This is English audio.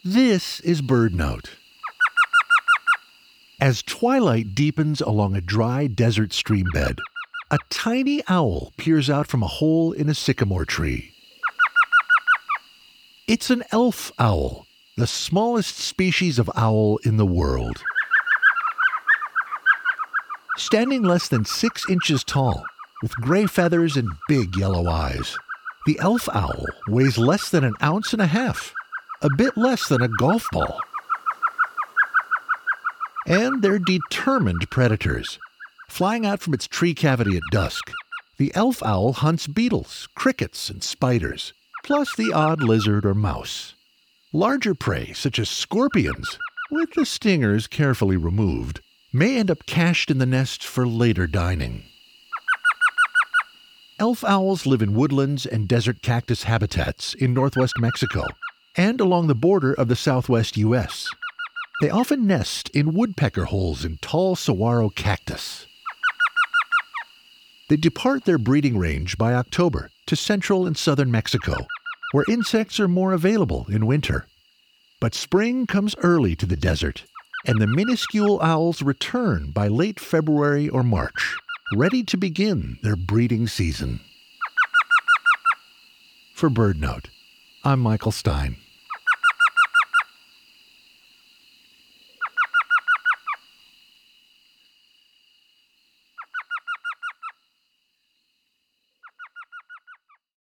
This is BirdNote. As twilight deepens along a dry desert streambed, a tiny owl peers out from a hole in a sycamore tree. It's an elf owl, the smallest species of owl in the world. Standing less than 6 inches tall, with gray feathers and big yellow eyes, the elf owl weighs less than 1.5 ounces, a bit less than a golf ball. And they're determined predators. Flying out from its tree cavity at dusk, the elf owl hunts beetles, crickets, and spiders, plus the odd lizard or mouse. Larger prey, such as scorpions, with the stingers carefully removed, may end up cached in the nest for later dining. Elf owls live in woodlands and desert cactus habitats in northwest Mexico and along the border of the southwest U.S. They often nest in woodpecker holes in tall saguaro cactus. They depart their breeding range by October to central and southern Mexico, where insects are more available in winter. But spring comes early to the desert, and the minuscule owls return by late February or March, ready to begin their breeding season. For BirdNote, I'm Michael Stein.